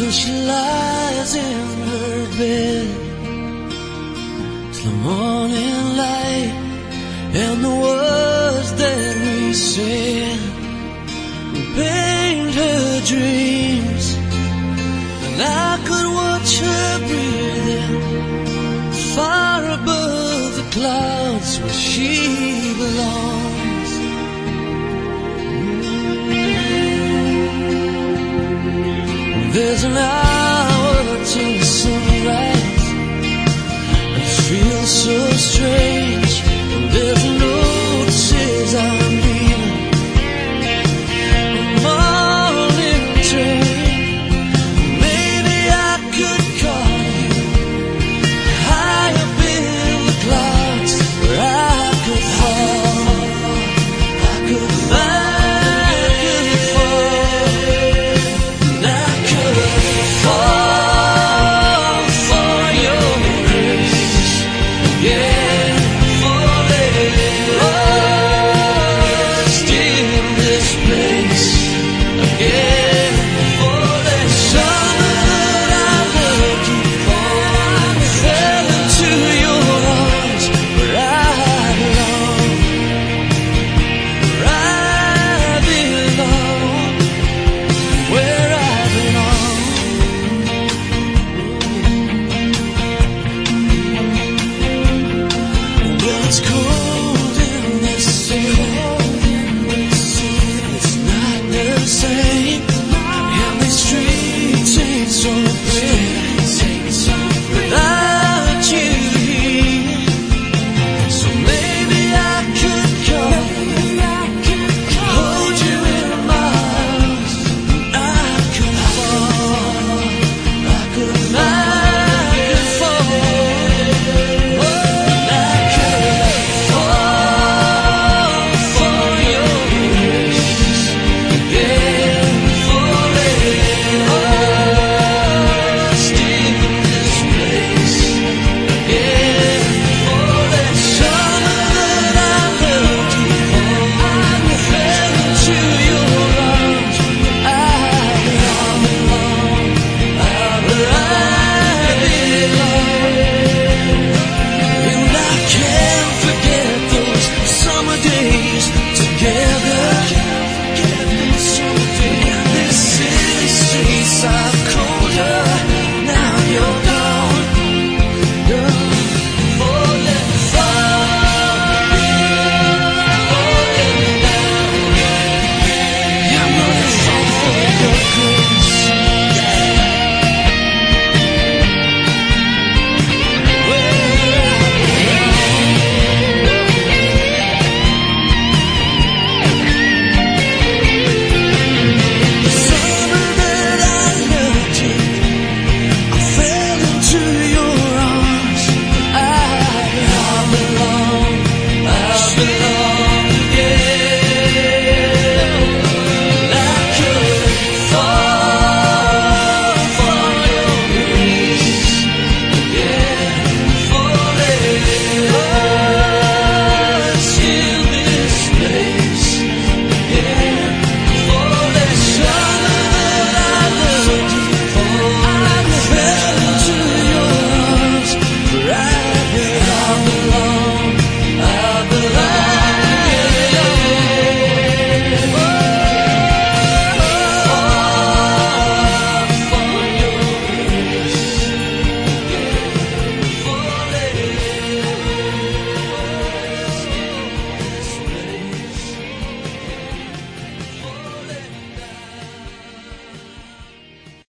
she lies in her bed till the morning light, and the words that we said will paint her dreams, and I could watch her breathing far above the clouds where she belongs. There's an hour till the sunrise, it feels so strange. There's a note that says I'm leaving the morning train. Maybe I could call you high up in the clouds where I could fall, I could fly. It's cool.